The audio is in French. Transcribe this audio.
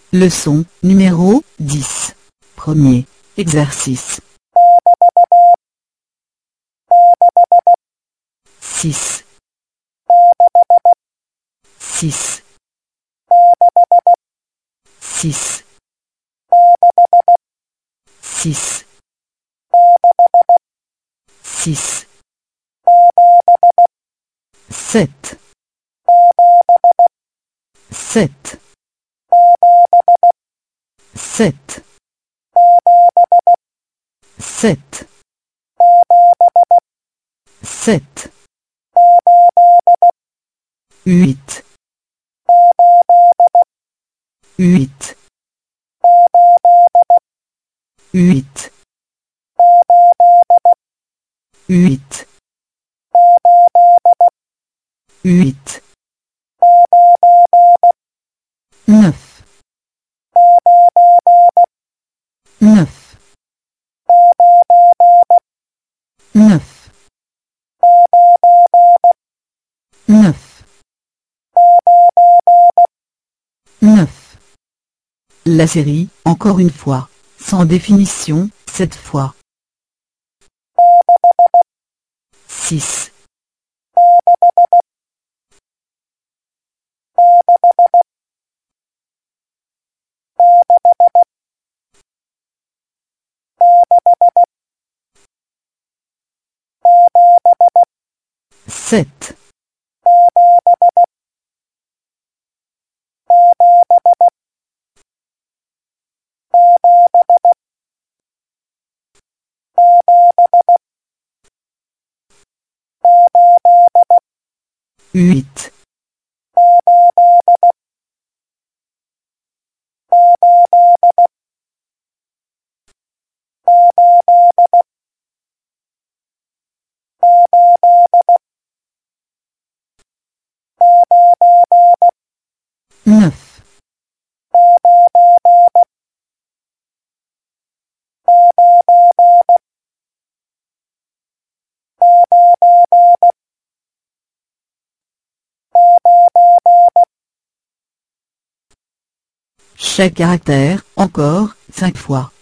Leçon numéro 10. Premier exercice. 6. 6. 6. 6. 6. 7. 7. 7. 7. 7. 8. 8. 8. 8. 8. 9. 9. 9. 9. 9. La série, encore une fois, sans définition, cette fois. 6. 7. 8. 9. 'Chaque caractère, encore, 5 fois.